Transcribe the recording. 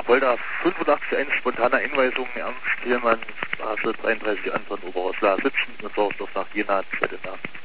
Fulda 85 eine spontane Einweisung am Spielmann Straße 33 Anton Oberhaussler 17 mit Sauerstoff nach Jena, zweite Nacht.